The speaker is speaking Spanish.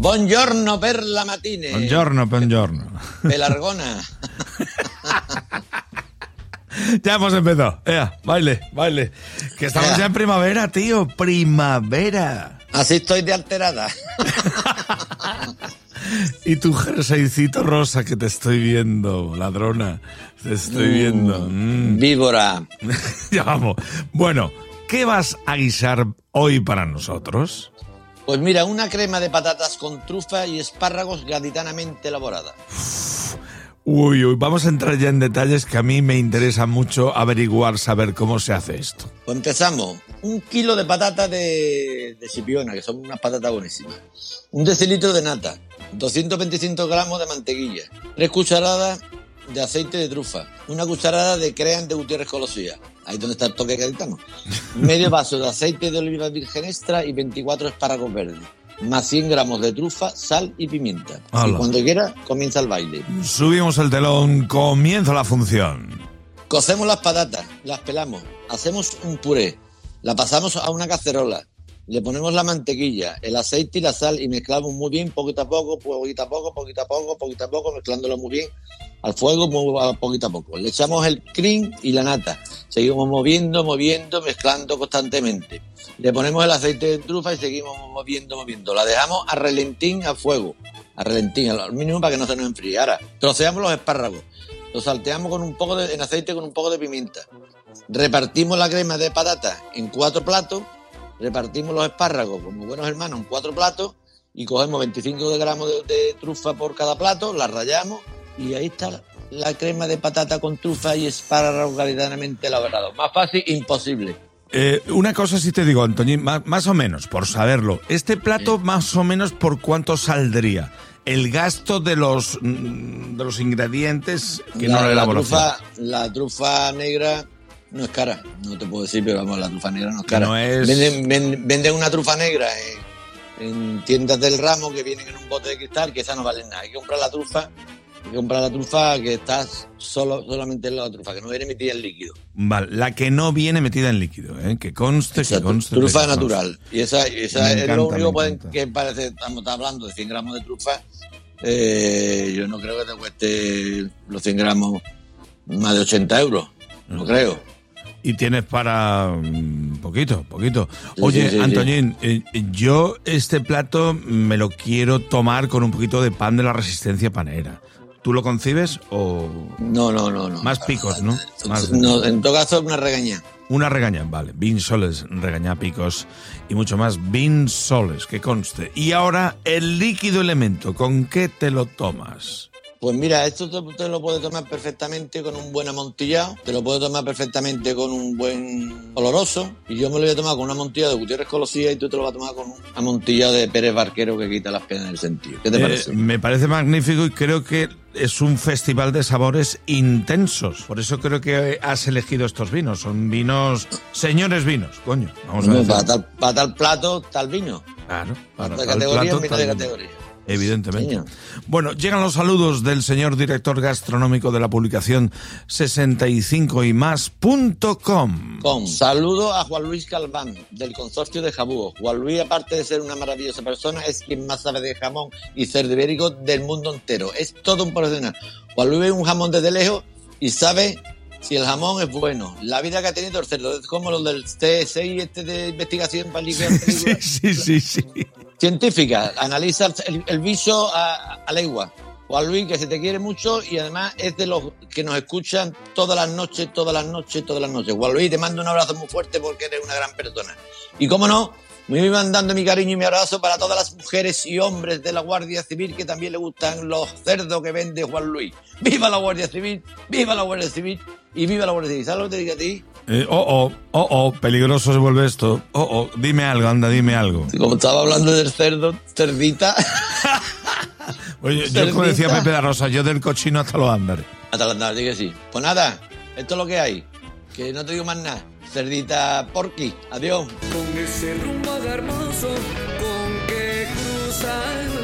Buongiorno per la matine. Buongiorno. Pelargona. Ya hemos empezado. Baile. Que estamos ya en primavera, tío. Primavera. Así estoy de alterada. Y tu jerseycito rosa que te estoy viendo, ladrona. Te estoy viendo. Víbora. Ya vamos. Bueno, ¿qué vas a guisar hoy para nosotros? Pues mira, una crema de patatas con trufa y espárragos gaditανamente elaborada. Uy, vamos a entrar ya en detalles que a mí me interesa mucho averiguar, saber cómo se hace esto. Pues empezamos. 1 kilo de patatas de Sipiona, que son unas patatas buenísimas. 1 decilitro de nata. 225 gramos de mantequilla. 3 cucharadas de aceite de trufa. 1 cucharada de cream de Gutiérrez Colosía. Ahí donde está el toque gaditano. Medio vaso de aceite de oliva virgen extra y 24 espárragos verdes. Más 100 gramos de trufa, sal y pimienta. Hola. Y cuando quiera, comienza el baile. Subimos el telón, comienza la función. Cocemos las patatas, las pelamos, hacemos un puré, la pasamos a una cacerola, le ponemos la mantequilla, el aceite y la sal y mezclamos muy bien, poquito a poco, mezclándolo muy bien, al fuego, poquito a poco. Le echamos el cream y la nata, seguimos moviendo, mezclando constantemente. Le ponemos el aceite de trufa y seguimos moviendo. La dejamos a relentín a fuego, al mínimo para que no se nos enfríe. Ahora, troceamos los espárragos, los salteamos en aceite con un poco de pimienta. Repartimos la crema de patata en 4 platos, repartimos los espárragos como buenos hermanos en 4 platos y cogemos 25 gramos de trufa por cada plato, la rallamos y ahí está la crema de patata con trufa y espárragos gaditανamente elaborados. Más fácil, imposible. Una cosa sí te digo, Antoñín, más o menos, por saberlo. Este plato, más o menos, ¿por cuánto saldría? El gasto de los ingredientes que no la elaboración. La trufa negra no es cara, no te puedo decir, pero vamos, la trufa negra no es cara. No es... Venden una trufa negra en tiendas del ramo que vienen en un bote de cristal, que esa no vale nada. Hay que comprar la trufa que está solamente en la trufa, que no viene metida en líquido. Vale, la que no viene metida en líquido, que conste. Trufa natural. Y esa es lo único que parece, estamos hablando de 100 gramos de trufa, yo no creo que te cueste los 100 gramos más de 80 euros, no creo. Y tienes para poquito. Oye, sí, Antoñín, yo este plato me lo quiero tomar con un poquito de pan de la Resistencia panera. ¿Tú lo concibes o...? No. Más picos, ¿no? No, en todo caso, una regaña. Una regaña, vale. Bean soles, regaña picos y mucho más. Bean soles, que conste. Y ahora, el líquido elemento, ¿con qué te lo tomas? Pues mira, esto te lo puedes tomar perfectamente con un buen amontillado, te lo puedes tomar perfectamente con un buen oloroso, y yo me lo voy a tomar con un amontillado de Gutiérrez Colosía y tú te lo vas a tomar con un amontillado de Pérez Barquero que quita las penas del sentido. ¿Qué te parece? Me parece magnífico y creo que es un festival de sabores intensos. Por eso creo que has elegido estos vinos. Son vinos, señores vinos, coño. Vamos a ver. Para tal plato, tal vino. Claro, para tal categoría, plato, vino de categoría. Evidentemente. Señor. Bueno, llegan los saludos del señor director gastronómico de la publicación 65ymas.com. Saludo a Juan Luis Calván, del consorcio de Jabúo. Juan Luis, aparte de ser una maravillosa persona, es quien más sabe de jamón y cerdo ibérico del mundo entero. Es todo un profesional. Juan Luis ve un jamón desde lejos y sabe si el jamón es bueno. La vida que ha tenido el cerdo, es como lo del TSI de investigación para limpiar películas. Sí. Científica, analiza el bicho a legua. Juan Luis, que se te quiere mucho y además es de los que nos escuchan todas las noches. Juan Luis, te mando un abrazo muy fuerte porque eres una gran persona. Y cómo no, me voy mandando mi cariño y mi abrazo para todas las mujeres y hombres de la Guardia Civil que también le gustan los cerdos que vende Juan Luis. ¡Viva la Guardia Civil! ¡Viva la Guardia Civil! Y viva la Guardia Civil. ¿Sabes lo que te digo a ti? Peligroso se vuelve esto. Dime algo. Como estaba hablando del cerdo, cerdita. Oye, yo como decía Pepe da Rosa, yo del cochino hasta los andares. Hasta los andares, digo que sí. Pues nada, esto es lo que hay. Que no te digo más nada. Cerdita porqui. Adiós. Con ese rumbo hermoso con que cruzar